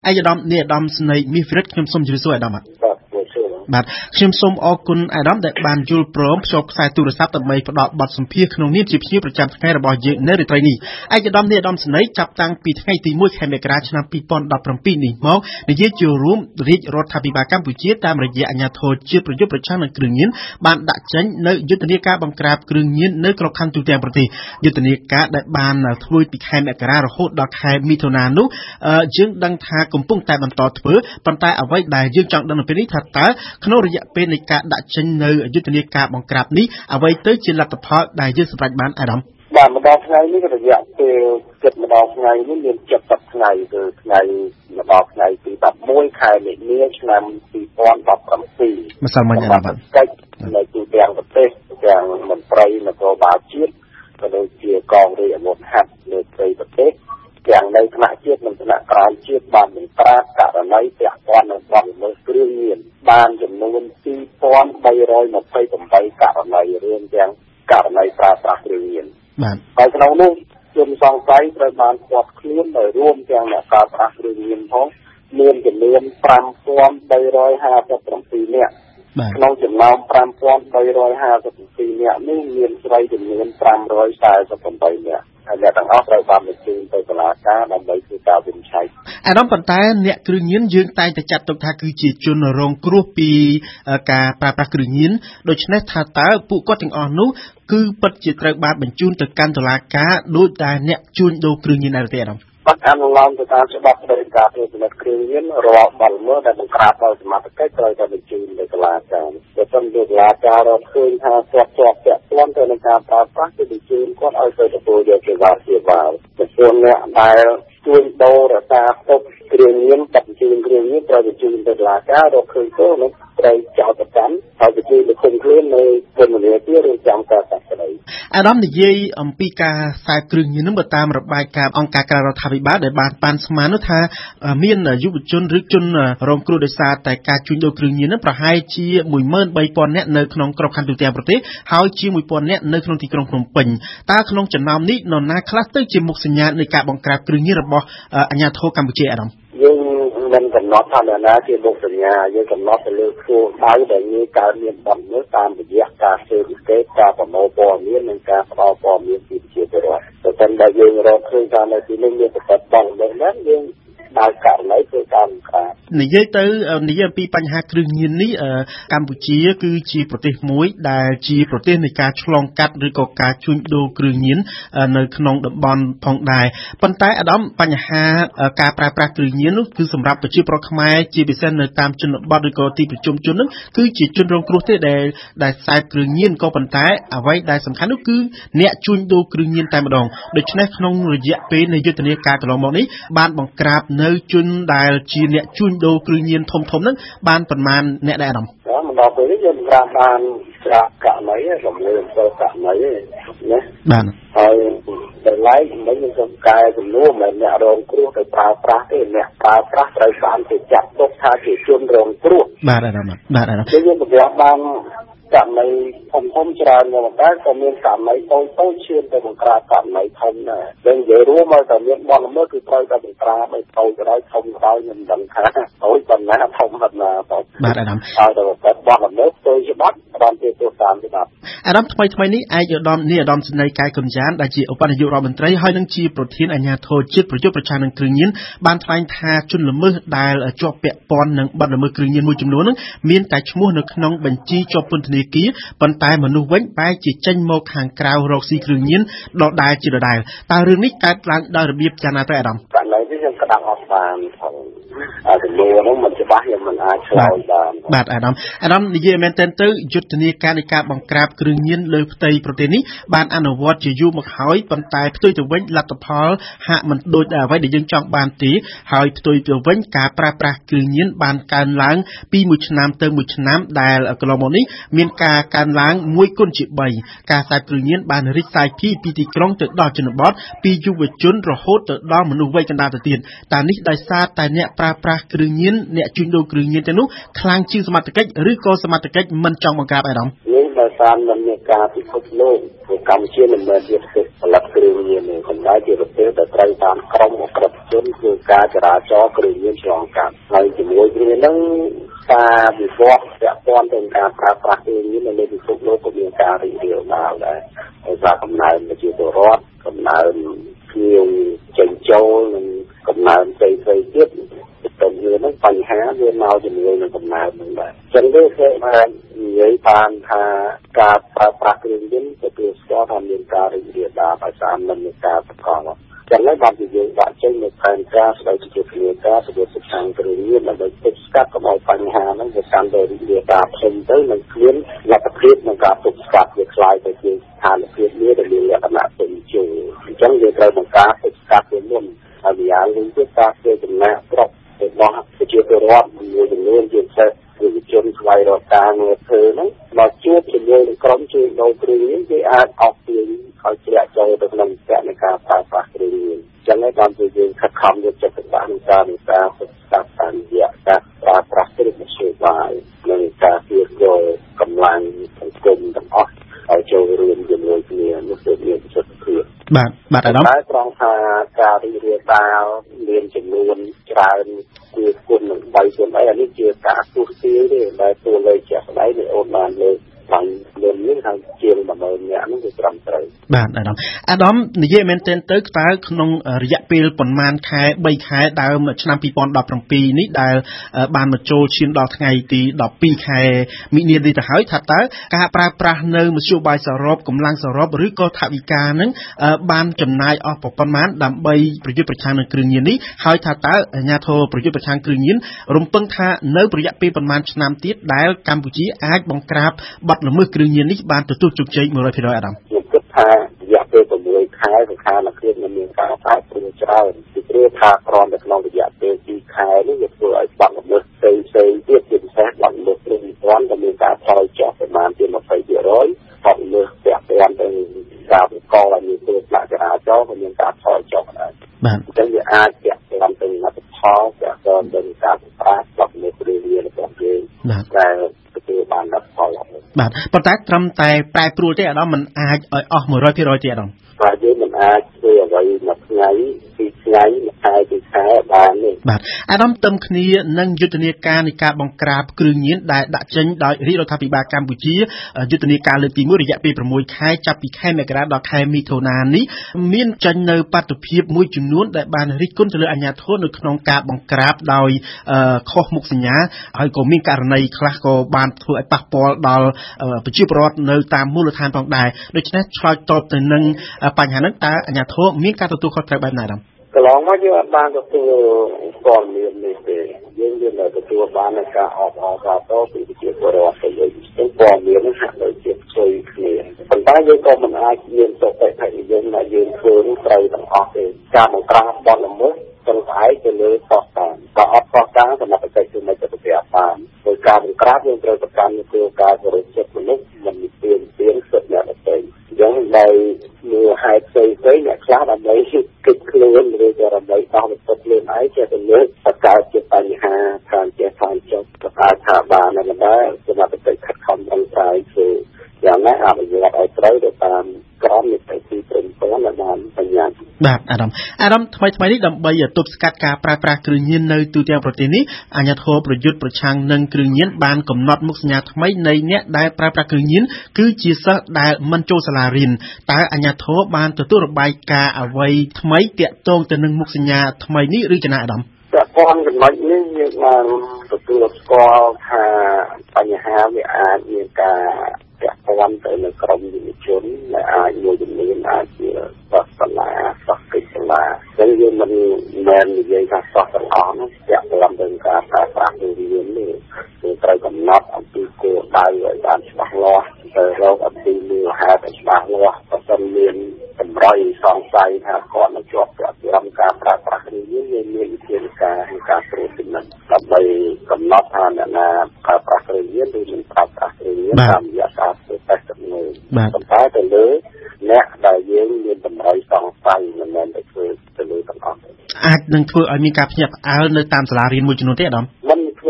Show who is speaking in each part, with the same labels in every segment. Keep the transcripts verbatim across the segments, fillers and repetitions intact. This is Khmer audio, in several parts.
Speaker 1: អាយដាមនេះអាដាមស្នេហ៍មីហ្វ្រិតខ្ញុំសូមជម្រាបសួរអាដាមបាទខ្ញុំសូមអរគុណអាដាមដែលបានយល់ព្រមភ្ជាប់ខ្សែទូរស័ព្ទដើម្បីផ្ដល់បទសម្ភាសន៍ក្នុងនាមជាភ្ញៀវប្រចាំថ្ងៃរបស់យើងនៅរាត្រីនេះអាយដាមនេះអាដាមស្នេហ៍ចាប់តាំងពីថ្ងៃទីមួយខែមករាឆ្នាំពីរពាន់ដប់ប្រាំពីរនេះមកនិយាយជារួមរាជរដ្ឋាភិបាលកម្ពុជាតាមរយៈអាជ្ញាធរជាតិប្រយុទ្ធប្រឆាំងនឹងគ្រឿងញៀនបានដាក់ចេញនៅយុទ្ធនាការបង្ក្រាបគ្រឿងញៀននៅគ្រប់ខណ្ឌទូទាំងប្រទេសយុទ្ធនាការដែលបានធ្វើពីខែមករារហូតដល់ខែមិថុនានោះយើងដឹងថាកំពុងតែបន្តធ្វើប៉ុន្តែអ្វីដែលយើងចង់ដឹងនៅពេលនេះថាតើក្នុងរយៈពេលនៃការដាក់ចេញនៅយុទ្ធនាការបង្ក្រាបនេះអ្វីទៅជាលទ្ធផលដែលយើងសម្រេចបានអារម្មណ៍
Speaker 2: បាទម្ដងថ្ងៃនេះរយៈពេលគិតម្ដងថ្ងៃនេះមាន칠십ថ្ងៃគឺថ្ងៃម្ដងថ្ងៃទីដប់មួយខែមិនិនាឆ្នាំពីរពាន់ដប់ប្រាំពីរ
Speaker 1: ម្សិលមិញបាទ
Speaker 2: កិច្ចនៅទូទាំងប្រទេសទាំងមន្ត្រីនគរបាលជាតិក៏ដូចជាកងរាជអាវុធហត្ថនៅព្រៃប្រទេសទាំងនៅថ្នាក់ជាតិនិងថ្នាក់ក្រោមជាតិបានបង្ក្រាបករណីពាក់ព័ន្ធនឹងបទល្មើសគ្រឿងញៀនបានចំនួនពីរពាន់បីរយម្ភៃប្រាំបីករណីរួមទាំងករណីប្រើប្រាស់គ្រឿងញៀន
Speaker 1: បាទ
Speaker 2: ហើយក្នុងនោះជនសង្ស័យត្រូវបានឃាត់ខ្លួនដោយរួមទាំងអ្នកប្រើប្រាស់គ្រឿងញៀនផងមានចំនួនfive thousand three hundred fifty-sevenនាក់ក្នុងចំណោមfive thousand three hundred fifty-sevenនាក់នេះមានស្រីចំនួនfive hundred forty-eightនាក់ហើយអ្នកទាំងអស់ត្រូវបានបញ្ជូនទៅតុលាការដើម្បីធ្វើការវិនិច្ឆ័យ
Speaker 1: អាដាមប៉ុន្តែអ្នកគ្រឿងញៀនយើងតែងតែចាត់ទុកថាគឺជាជនរងគ្រោះពីការប្រើប្រាស់គ្រឿងញៀនដូច្នេះថាតើពួកគាត់ទាំងអស់នោះគឺពិតជាត្រូវបានបញ្ជូនទៅកាន់តុលាការដោយតែអ្នកជួញដូរគ្រឿងញៀនដែរទេអាដាម
Speaker 2: បាទអនុលោមទៅតាមច្បាប់ស្តីពីការត្រួតពិនិត្យគ្រឿងញៀនរាល់បទល្មើសដែលបង្ក្រាបដោយសមត្ថកិច្ចត្រូវតែបញ្ជូនទៅតុលាការបើមិនទៅតុលាការរកឃើញថាគាត់ជាប់ពាក់ព័ន្ធទៅនឹងការប្រើប្រាស់គឺបញ្ជូនគាត់ឲ្យទៅទទួលយកសេវាព្យាបាលចំពោះអ្នកដែលជួញដូររសារទុកគ្រឿងញៀនបបញ្ជូនគ្រឿងញៀនត្រូវបញ្ជូនទៅតុលាការរកឃើញទៅនឹងត្រូវចោទប្រកាន់ហើយបញ្ជូនទៅឃុំខ្លួននៅពន្ធនាគារឬចាំការសាស្ត្រី
Speaker 1: អាដាមនិយាយអំពីការខ្សែគ្រឿងញៀននឹងបើតាមរបាយការណ៍អង្គការក្រៅរដ្ឋាភិបាលដែលបានប៉ាន់ស្មាននោះថាមានយុវជនឬជនរងគ្រោះដោយសារតែការជួញដូរគ្រឿងញៀននឹងប្រហែលជា one million three thousand នាក់នៅក្នុងគ្រប់ខណ្ឌទូទាំងប្រទេសហើយជា one thousand នាក់នៅក្នុងទីក្រុងភ្នំពេញតើក្នុងចំណោមនេះនរណាខ្លះទៅជាមុខសញ្ញានៃការបង្ក្រាបគ្រឿងញៀនរបស់អាជ្ញាធរកម្ពុជាអាដាម
Speaker 2: យើងមិនកំណត់ថានរណាជាមុខសញ្ញាយើងកំណត់ទៅលើគោលដៅដែលងាយកើតមានបំណុលតាមរយៈការស៊ើបអង្កេតការប្រមូលព័ត៌មាននិងការផ្តល់ព័ត៌មានពីប្រជាពលរដ្ឋតែតែយើងរកឃើញថានៅទីនេះមានប្រតិបត្តិបំណុលហ្នឹងយើងដោយករណីធ្វើការបង្ក្រាប
Speaker 1: និយាយទៅនិយាយអំពីបញ្ហាគ្រឿងញៀននេះកម្ពុជាគឺជាប្រទេសមួយដែលជាប្រទេសនៃការឆ្លងកាត់ឬក៏ការជួញដូរគ្រឿងញៀននៅក្នុងតំបន់ផងដែរប៉ុន្តែអាដាមបញ្ហាការប្រើប្រាស់គ្រឿងញៀននោះគឺសម្រាប់ប្រជាប្រដ្ឋខ្មែរជាពិសេសនៅតាមជនបទឬក៏ទីប្រជុំជននោះគឺជាជនរងគ្រោះទេដែលដែលខ្សែគ្រឿងញៀនក៏ប៉ុន្តែអ្វីដែលសំខាន់នោះគឺអ្នកជួញដូរគ្រឿងញៀនតែម្ដងដូច្នេះក្នុងរយៈពេលនៃយុទ្ធនាការកន្លងមកនេះបានបង្ក្រាបនៅជនដែលជាអ្នកជួញដូរគ្រឿងញៀនធំធំហ្នឹងបានប្រមាណអ្នកដែរអាដាម
Speaker 2: បាទមកដល់ពេលនេះយើងបង្ក្រាបបានច្រើនករណីរំលើងទៅករណីណា
Speaker 1: បាទ
Speaker 2: ហើយដល់ឡែកមិនយើងក៏កែចំនួនមិនអ្នករងគ្រោះទៅប្រើប្រាស់ទេអ្នកប្រើប្រាស់ត្រូវបានគេចាត់ទុកថាជាជនរងគ្រោះ
Speaker 1: បាទអាដាមបាទអាដាម
Speaker 2: យើងបង្ក្រាបបានករណីធំធំច្រើនមកតែក៏មានករណីតូចតូចឈានទៅបង្ក្រាបករណីធំដែរយើងនិយាយរួមមកតែមានបទល្មើសគឺត្រូវតែបង្ក្រាបឲ្យតូចក៏ដោយធំក៏ដោយខ្ញុំមិនដឹងថាតូចប៉ុណ្ណាធំប៉ុណ្ណា
Speaker 1: បាទអាដាម
Speaker 2: ហើយទៅបទល្មើសទៅច្បាប់បានជាទោសតាមច្បាប់
Speaker 1: អាដាមថ្មីថ្មីនេះឯកឧត្តមនាយឧត្តមសេនីយ៍កាយកុនចានដែលជាឧបនាយករដ្ឋមន្ត្រីហើយនឹងជាប្រធានអាជ្ញាធរជាតិប្រយុទ្ធប្រឆាំងនឹងគ្រឿងញៀនបានថ្លែងថាជនល្មើសដែលជាប់ពាក់ព័ន្ធនឹងបទល្មើសគ្រឿងញៀនមួយចំនួននឹងមានតែឈ្មោះនៅក្នុងបញ្ជីជាប់ពន្ធនាគារប៉ុន្តែមនុស្សវិញបែរជាចេញមកខាងក្រៅរកស៊ីគ្រឿងញៀនដដែលជាដដែលតើរឿងនេះកើតឡើងដោយរបៀបយ៉ាងណាទៅអាដាម
Speaker 2: ករណីនេះខ្ញុំក្តាប់អត់បានផងអាចំនួននោះមិនច្បាស់ខ្ញុំមិនអាចឆ្លើយបាន
Speaker 1: បាទអាដាមអាដាមនិយាយមែនទែនទៅយុទ្ធនាការនៃការបង្ក្រាបគ្រឿងញៀនលើផ្ទៃប្រទេសនេះបានអនុវត្តជាយូរមកហើយប៉ុន្តែផ្ទុយទៅវិញលទ្ធផលហាក់មិនដូចអ្វីដែលយើងចង់បានទេហើយផ្ទុយទៅវិញការប្រើប្រាស់គ្រឿងញៀនបានកើនឡើងពីមួយឆ្នាំទៅមួយឆ្នាំដែលកន្លងមកនេះមានការកើនឡើងមួយគុណជាបីការខ្សែគ្រឿងញៀនបានរីកសាយភាយពីទីក្រុងទៅដល់ជនបទពីយុវជនរហូតទៅដល់មនុស្សវ័យកណ្ដាលទៅទៀតតែនេះដោយសារតែអ្នកប្រើប្រាស់គ្រឿងញៀនអ្នកជួញដូរគ្រឿងញៀនទាំងនោះខ្លាំងជាងសមត្ថកិច្ចឬក៏សមត្ថកិច្ចមិនចង់បង្ក្រាបអាដាម
Speaker 2: យើងនៅដោយសារមិនមានការពិភពលោកគឺកម្ពុជាមិនមែនជាប្រទេសផលិតគ្រឿងញៀនទេប៉ុន្តែជាប្រទេសដែលត្រូវតាមក្រមអក្រិតជនគឺការចរាចរណ៍គ្រឿងញៀនឆ្លងកាត់ហើយជាមួយគ្នានឹងការវិវត្តពាក់ព័ន្ធទៅនឹងការប្រើប្រាស់គ្រឿងញៀននៅលើពិភពលោកក៏មានការរីករាលដាលដែរដោយសារកំណើនប្រជាពលរដ្ឋកំណើនភ្ញៀវចេញចូលនិងកំណើនផ្សេងៗទៀតទៅនឹងបញ្ហាវាមកជាមួយនឹងកំណើនហ្នឹងដែរអញ្ចឹងទេគេបាននិយាយបានថាការប្រើប្រាស់គ្រឿងញៀនទទួលស្គាល់ថាមានការរីករាលដាលដោយសារមិនមានការប្រកបចឹងហើយបានពីយើងដាក់ចេញនៅផែនការស្ដីពីជាគ្រាការសម្រាប់សិក្សាគ្រឿងញៀនដើម្បីទប់ស្កាត់កុំឲ្យបញ្ហាហ្នឹងវាកាន់តែរីករាលដាលផ្សេងទៅនឹងគ្មានលទ្ធភាពក្នុងការទប់ស្កាត់វាខ្លាយទៅជាស្ថានភាពមួយដែលមានលក្ខណៈពេញជើអញ្ចឹងយើងត្រូវបង្ការទប់ស្កាត់វាមុនហើយម្យ៉ាងវិញទៀតការធ្វើចំណាក់ស្រុករបស់ប្រជាពលរដ្ឋមួយចំនួនជាពិសេសយុវជនស្វែងរកការងារធ្វើហ្នឹងមកជួបជាមួយនឹងក្រុមជួយដូរគ្រឿងញៀនគេអាចអស់ពីឲ្យជ្រាក់ចូលទៅក្នុងផ្ទះនៃការប្រើប្រាស់គ្រឿងញៀនចឹងហើយបានជាយើងខិតខំយកចិត្តទុកដាក់ក្នុងការនេសាទស្ដាប់តាមរយៈការប្រើប្រាស់គ្រឿងមធ្យោបាយនិងការទាញយកកម្លាំងសង្គមទាំងអស់ឲ្យចូលរួមជាមួយគ្នានោះគឺមានប្រសិទ្ធភាព
Speaker 1: បាទបាទអារម្មណ៍
Speaker 2: តែត្រង់ថាការរីករាលដាលមានចំនួនច្រើនគឺគុណនឹងបីគុណអីអានេះជាការទស្សន៍ទាយទេដែលតួលេខជាក់ស្ដែងនេះអូនបានលើកបានលើកនេះហើយជាងមួយម៉ឺននាក់នោះគឺត្រឹមត្រូវ
Speaker 1: បាទអារម្មណ៍អាដាមនិយាយមែនទែនទៅតើក្នុងរយៈពេលប្រមាណខែបីខែដើមឆ្នាំពីរពាន់ដប់ប្រាំពីរនេះដែលបានមកចូលឈានដល់ថ្ងៃទីដប់ពីរខែមិនិនានេះទៅហើយថាតើការប្រើប្រាស់នៅមធ្យោបាយសរុបកម្លាំងសរុបឬក៏ថវិកានឹងបានចំណាយអស់ប៉ុន្មានដើម្បីប្រយុទ្ធប្រឆាំងនឹងគ្រឿងញៀននេះហើយថាតើអាជ្ញាធរប្រយុទ្ធប្រឆាំងគ្រឿងញៀនរំពឹងថានៅរយៈពេលប្រមាណឆ្នាំទៀតដែលកម្ពុជាអាចបង្ក្រាបបទល្មើសគ្រឿងញៀននេះបានទទួលជោគជ័យ một trăm phần trăm អាដាម
Speaker 2: ខ្ញុំគិតថារយៈពេល6ខែស្ថានភាពនឹងមានការប្រែប្រួលច្រើនពីព្រោះថាក្រមនៅក្នុងរយៈពេលពីរខែនេះវាធ្វើឲ្យបទល្មើសផ្សេងផ្សេងទៀតជាពិសេសបទល្មើសគ្រឿងញៀនក៏មានការថយចុះប្រមាណជា ยี่สิบเปอร์เซ็นต์ បទល្មើសពាក់ព័ន្ធទៅការបង្កឲ្យមានគ្រោះថ្នាក់ចរាចរណ៍ក៏មានការថយចុះដែរ
Speaker 1: បាទ
Speaker 2: អញ្ចឹងវាអាចពាក់ព័ន្ធទៅនឹងលទ្ធផលពាក់ព័ន្ធទៅនឹងការប្រាស្រ័យបទល្មើសគ្រឿងញៀនរបស់យើងដែលទទួលបានលទ្ធផល
Speaker 1: បាទប៉ុន្តែត្រឹមតែប្រែប្រួលទេអាដាមមិនអាចឲ្យអស់ một trăm phần trăm ទេអាដាម
Speaker 2: បាទយើងមិនអាចធ្វើអ្វីមួយថ្ងៃពីរថ្ងៃមួយខែពីរខែបានទេ
Speaker 1: បាទអាដាមទំគ្នានឹងយុទ្ធនាការនៃការបង្ក្រាបគ្រឿងញៀនដែលដាក់ចេញដោយរាជរដ្ឋាភិបាលកម្ពុជាយុទ្ធនាការលើកទីមួយរយៈពេល6ខែចាប់ពីខែមករាដល់ខែមិថុនានេះមានចេញនៅបាតុភិបមួយចំនួនដែលបានរិះគន់ទៅលើអាជ្ញាធរនៅក្នុងការបង្ក្រាបដោយខុសមុខសញ្ញាហើយក៏មានករណីខ្លះក៏បានធ្វើឲ្យប៉ះពាល់ដល់ប្រជាពលរដ្ឋនៅតាមមូលដ្ឋានផងដែរដូច្នេះឆ្លើយតបទៅនឹងបញ្ហាហ្នឹងតើអាជ្ញាធរមានការទទួលខុសត្រូវបែបណាដែរ
Speaker 2: កន្លងមកយើងអត់បានទទួលព័ត៌មាននេះទេយើងយើងនៅទទួលបាននៃការអបអរសាទរពីប្រជាពលរដ្ឋទៅលើព័ត៌មាននេះហាក់ដូចជាផ្ទុយគ្នាប៉ុន្តែយើងក៏មិនអាចមានសុខភាពយើងដែលយើងធ្វើនឹងត្រូវទាំងអស់ទេការបង្ក្រាបបទល្មើសទាំងផ្អែកទៅលើខុសតាមបើអត់ខុសតាមសមត្ថកិច្ចគឺមិនទៅប្រតិបត្តិបានដោយការបង្ក្រាបយើងត្រូវប្រកាន់នូវការគោរពសិទ្ធិមនុស្សមិនមានទាមទារសិទ្ធិអ្នកដទៃយ៉ាងដោយមើលហេតុផ្សេងៗអ្នកខ្លះដើម្បីគិតខ្លួនឬក៏ដើម្បីដោះវិបត្តិខ្លួនឯងចេះតែលើកបកកើតជាបញ្ហាខាងចេះខាងចុះប្រកាសថាបានតែមិនដែរសមត្ថកិច្ចខិតខំប្រឹងប្រែងធ្វើយ៉ាងណាអនុវត្តឲ្យត្រូវទៅតាមក្រមនីតិទីព្រមព្រៀងដែលបានបញ្ញត្តិ
Speaker 1: បាទអាដាមអាដាមថ្មីថ្មីនេះដើម្បីទប់ស្កាត់ការប្រើប្រាស់គ្រឿងញៀននៅទូទាំងប្រទេសនេះអាជ្ញាធរប្រយុទ្ធប្រឆាំងនឹងគ្រឿងញៀនបានកំណត់មុខសញ្ញាថ្មីនៃអ្នកដែលប្រើប្រាស់គ្រឿងញៀនគឺជាសិស្សដែលមិនចូលសាលារៀនតើអាជ្ញាធរបានទទួលរបាយការណ៍អ្វីថ្មីទាក់ទងទៅនឹងមុខសញ្ញាថ្មីនេះឬចំណាអាដាម
Speaker 2: តែព័ន្ធចំណុចនេះយើងបានទទួលស្គាល់ថាបញ្ហាវាអាចមានការពាក់ព័ន្ធទៅនឹងក្រុមយុវជនដែលអាចមួយចំនួនអាចជាសិស្សសាលាសិស្សកិច្ចសាលាអញ្ចឹងយើងមិនមែននិយាយថាសិស្សទាំងអស់នោះពាក់ព័ន្ធទៅនឹងការប្រើប្រាស់គ្រឿងញៀននេះគឺត្រូវកំណត់អំពីគោលដៅឲ្យបានច្បាស់លាស់ទៅរកអំពីមូលហេតុឲ្យច្បាស់លាស់បើមិនមានតម្រុយសង្ស័យថាគាត់នឹងជាប់ពាក់ព័ន្ធការប្រើប្រាស់គ្រឿងញៀនយើងមានវិធានការក្នុងការត្រួតពិនិត្យដើម្បីកំណត់ថាអ្នកណាប្រើប្រាស់គ្រឿងញៀនឬមិនប្រើប្រាស់គ្រឿងញៀនតាមរយៈការធ្វើតេស្តទំនើបប៉ុន្តែទៅលើអ្នកដែលយើងមានតម្រុយសង្ស័យមិនមែនទៅធ្វើទៅលើទាំងអស់
Speaker 1: អាចនឹងធ្វើឲ្យមានការភ្ញាក់ផ្អើលនៅតាមសាលារៀនមួយចំនួនទេអាដាម
Speaker 2: មិនធ្វើ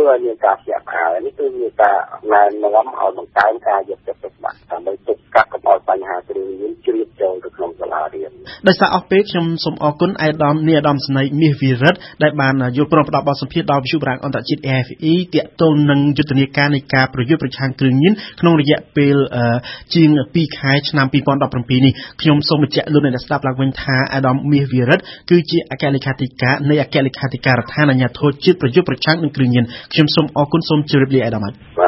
Speaker 2: ឲ្យមានការជាក់ស្ដែងនេះគឺមានការណែនាំឲ្យបង្កើនការយកចិត្តទុកដាក់ដើម្បីទប់ស្កាត់កុំឲ្យបញ្ហាគ្រឿងញៀនជ្រាបចូលទៅក្នុងសាលារៀន
Speaker 1: ដោយសារអស់ពេលខ្ញុំសូមអរគុណអាយដាមនាយឧត្តមសេនីយ៍មាសវិរិទ្ធដែលបានយល់ព្រមផ្ដល់បទសម្ភាសន៍ដល់វិទ្យុបារាំងអន្តរជាតិ A F E ទាក់ទងនឹងយុទ្ធនាការនៃការប្រយុទ្ធប្រឆាំងគ្រឿងញៀនក្នុងរយៈពេលជាងពីរខែឆ្នាំពីរពាន់ដប់ប្រាំពីរនេះខ្ញុំសូមបញ្ជាក់លោកអ្នកស្ដាប់ឡើងវិញថាអាយដាមមាសវិរិទ្ធគឺជាអគ្គលេខាធិការនៃអគ្គលេខាធិការដ្ឋានអាជ្ញាធរជាតិប្រយុទ្ធប្រឆាំងនឹងគ្រឿងញៀនខ្ញុំសូមអរគុណសូមជម្រាបលាអាយដាម